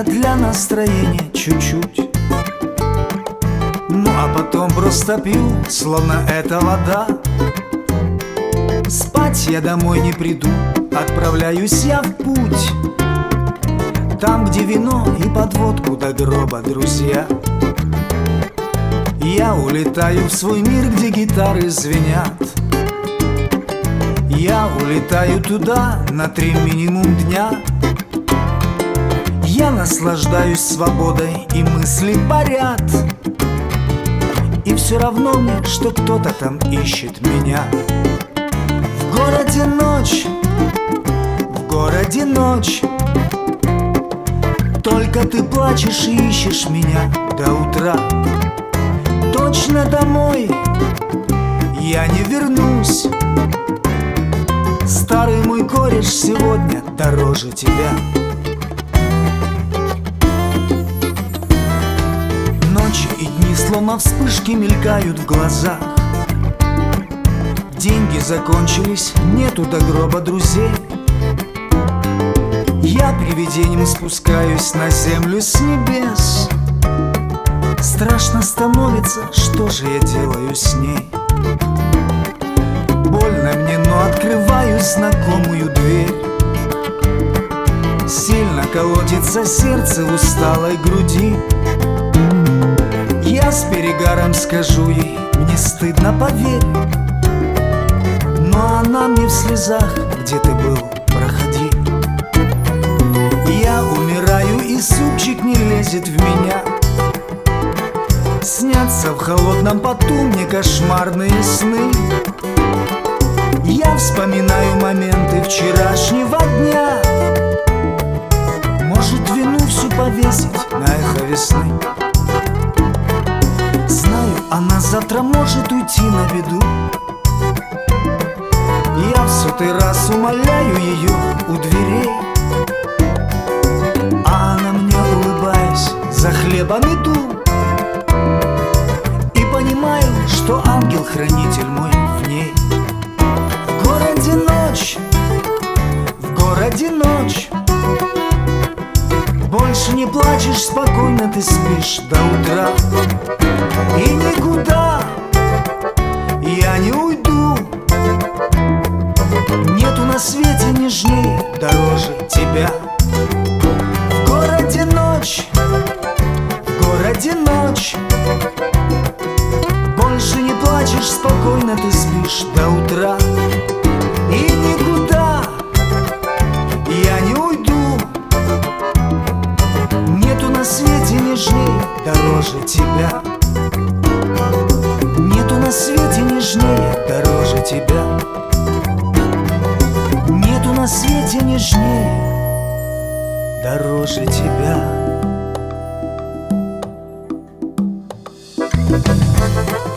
для настроения чуть-чуть. Ну а потом просто пью, словно это вода. Спать я домой не приду, отправляюсь я в путь. Там, где вино и подводку до гроба, друзья. Я улетаю в свой мир, где гитары звенят. Я улетаю туда на 3 минимум дня. Я наслаждаюсь свободой, и мысли парят. И все равно мне, что кто-то там ищет меня. В городе ночь, в городе ночь. Только ты плачешь и ищешь меня до утра. Точно домой я не вернусь. Старый мой кореш сегодня дороже тебя. Ночи и дни словно вспышки мелькают в глазах. Деньги закончились, нету до гроба друзей. Я привидением спускаюсь на землю с небес. Страшно становится, что же я делаю с ней. Больно мне, но открываю знакомую дверь. Сильно колотится сердце в усталой груди. Я с перегаром скажу ей: мне стыдно, поверь. Но она мне в слезах: где ты был, проходи. Я умираю, и супчик не лезет в меня. Снятся в холодном поту мне кошмарные сны. Я вспоминаю моменты вчерашнего дня. Может, вину всю повесить на эхо весны. Знаю, она завтра может уйти на беду. Я в 100-й раз умоляю ее у дверей, а она мне, улыбаясь, за хлебом иду. И понимаю, что ангел-хранитель мой в ней. В городе ночь, в городе ночь. Больше не плачешь, спокойно ты спишь до утра. И никуда я не уйду. Нету на свете нежнее, дороже тебя. В городе ночь, в городе ночь. Больше не плачешь, спокойно ты спишь до утра. И никуда я не уйду. Нету на свете нежнее, дороже тебя. Нету на свете нежнее, дороже тебя. Нету на свете нежнее, дороже тебя.